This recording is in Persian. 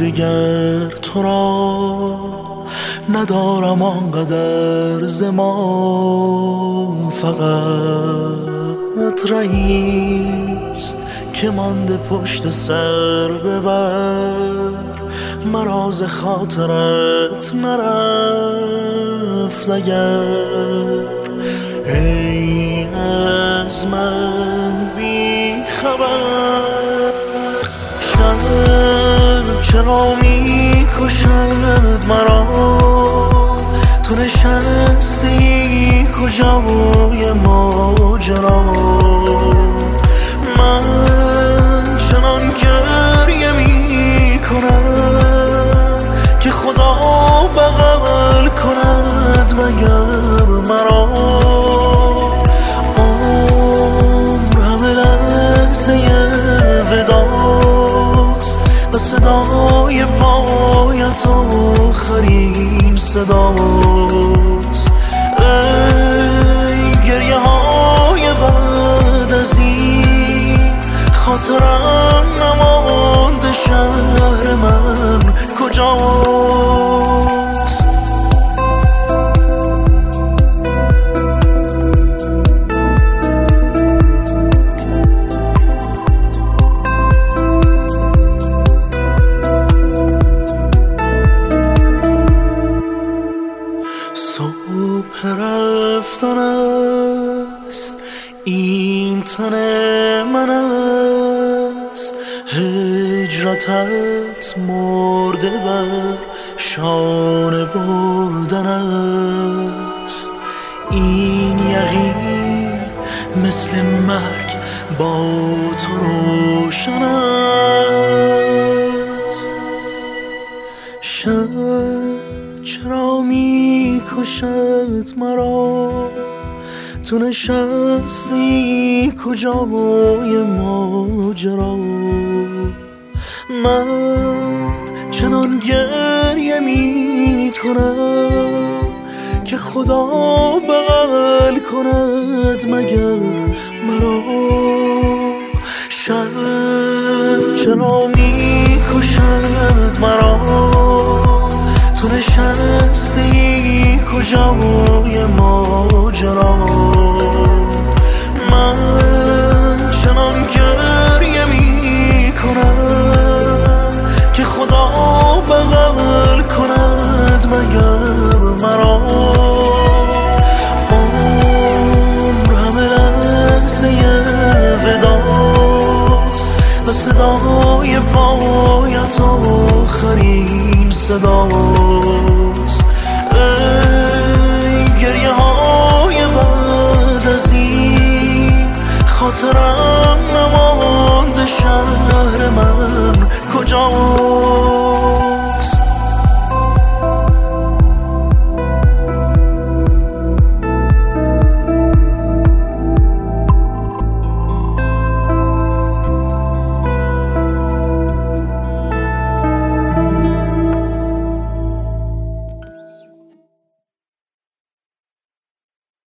دگر تو را ندارم آنقدر زمان، فقط رهیست که مانده پشت سر ببر، مرا ز خاطرت نرفت اگر. ای از من بی خبر، شب چرا می کشد مرا، تو نشستی کجای ماجرا، من چنان گریه می کنم که خدا بغل کند مگر مرا. عمر همه لحظه وداست و صدای پایت آخرین صداست. ای گریه های بعد از این، خاطرم نمانده شهر من کجاست. صبح رفتن است، این تن من است، هجرتت مرده بر شانه بردن است. این یقین مثل مرگ با تو روشن است. شب چرا می کشد مرا، تو نشستی کجای ماجرا، من چنان گریه می کنم که خدا بغل کند مگر مرا. شب چرا می کشد مرا، تو نشستی کجای ماجرا، من چنان گریه می کنم که خدا بغل کند مگر مرا. عمر همه لحظه وداست و صدای پایت آخرین صدا.